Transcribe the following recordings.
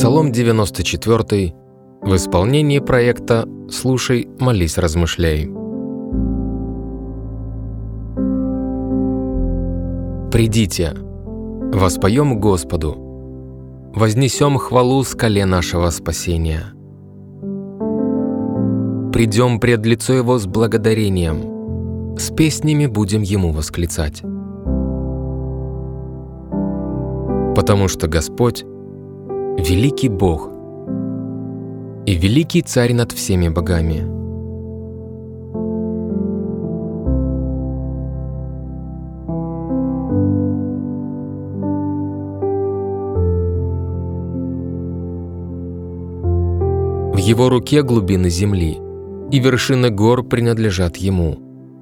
Псалом 94 в исполнении проекта «Слушай, молись, размышляй». Придите, воспоем Господу, вознесем хвалу скале нашего спасения. Придем пред лицо Его с благодарением, с песнями будем Ему восклицать. Потому что Господь — великий Бог и великий Царь над всеми богами. В Его руке глубины земли, и вершины гор принадлежат Ему.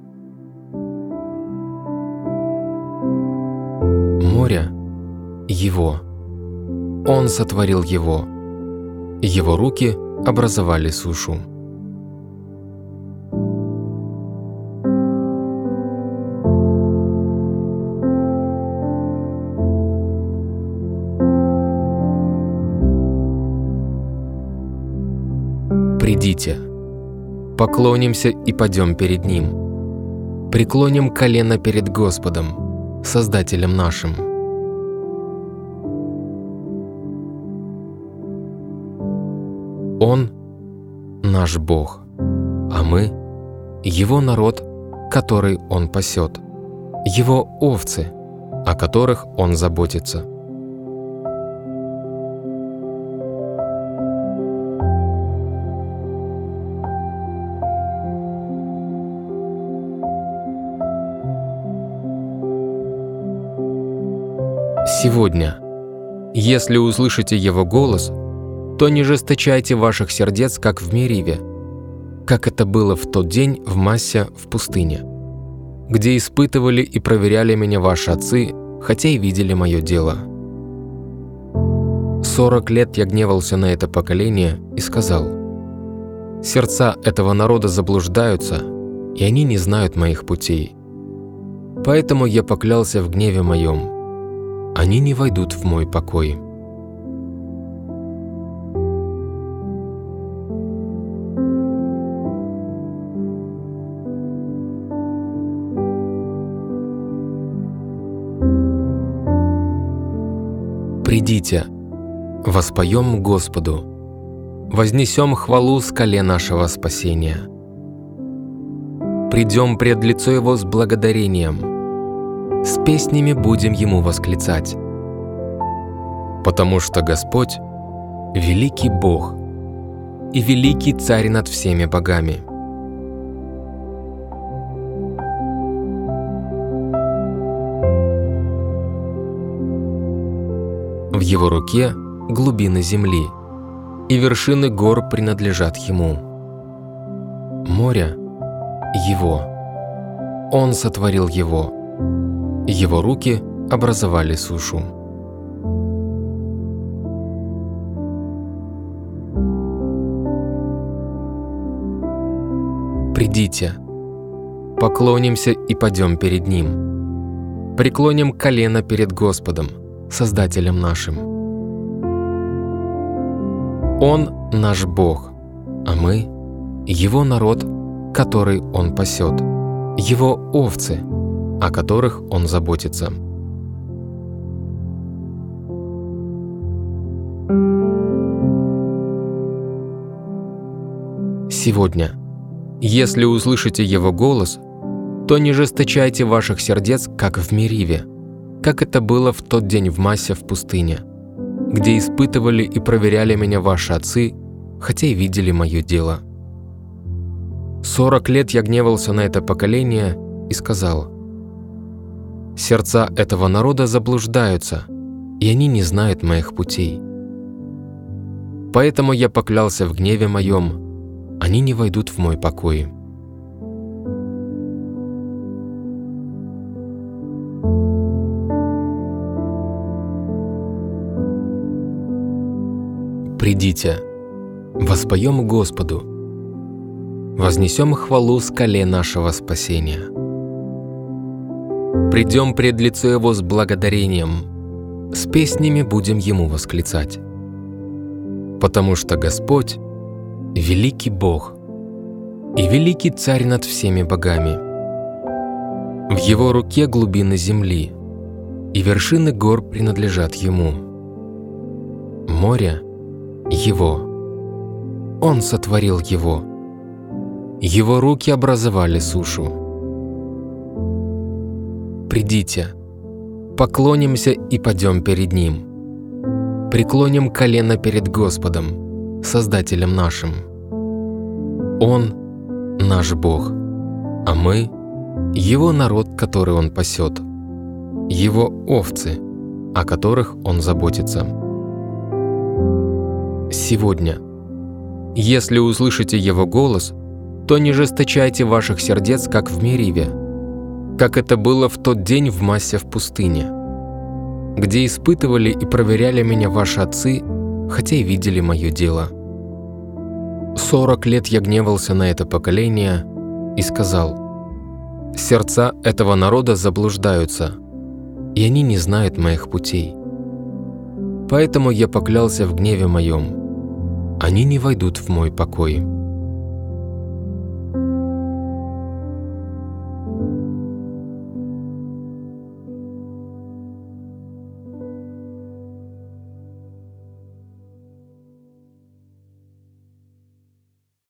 Море — Его. Он сотворил его. Его руки образовали сушу. Придите, поклонимся и падем перед Ним, преклоним колено перед Господом, Создателем нашим. Он — наш Бог, а мы — Его народ, который Он пасет, Его овцы, о которых Он заботится. Сегодня, если услышите Его голос, то не жесточайте ваших сердец, как в Мериве, как это было в тот день в Массе в пустыне, где испытывали и проверяли меня ваши отцы, хотя и видели мое дело. 40 лет я гневался на это поколение и сказал: сердца этого народа заблуждаются, и они не знают моих путей. Поэтому я поклялся в гневе моем: они не войдут в мой покой. Придите, воспоем Господу, вознесем хвалу скале нашего спасения. Придем пред лицо Его с благодарением, с песнями будем Ему восклицать. Потому что Господь — великий Бог и великий Царь над всеми богами. В Его руке глубины земли, и вершины гор принадлежат Ему. Море — Его. Он сотворил его. Его руки образовали сушу. Придите, поклонимся и падем перед Ним, преклоним колено перед Господом, Создателем нашим. Он — наш Бог, а мы — Его народ, который Он пасет, Его овцы, о которых Он заботится. Сегодня, если услышите Его голос, то не жесточайте ваших сердец, как в Мериве, как это было в тот день в Массе в пустыне, где испытывали и проверяли меня ваши отцы, хотя и видели мое дело. 40 лет я гневался на это поколение и сказал: сердца этого народа заблуждаются, и они не знают моих путей. Поэтому я поклялся в гневе моем: они не войдут в мой покой. Придите, воспоем Господу, вознесем хвалу скале нашего спасения. Придем пред лицо Его с благодарением, с песнями будем Ему восклицать. потому что Господь – великий Бог и великий Царь над всеми богами. В Его руке глубины земли, и вершины гор принадлежат Ему. Море – Его. Он сотворил его. Его руки образовали сушу. Придите, поклонимся и пойдем перед Ним. Преклоним колено перед Господом, Создателем нашим. Он – наш Бог, а мы – Его народ, который Он пасет, Его овцы, о которых Он заботится. Сегодня, если услышите Его голос, то не жесточайте ваших сердец, как в Мериве, как это было в тот день в Массе в пустыне, где испытывали и проверяли меня ваши отцы, хотя и видели мое дело. 40 лет я гневался на это поколение и сказал: сердца этого народа заблуждаются, и они не знают моих путей. Поэтому я поклялся в гневе моем: они не войдут в мой покой.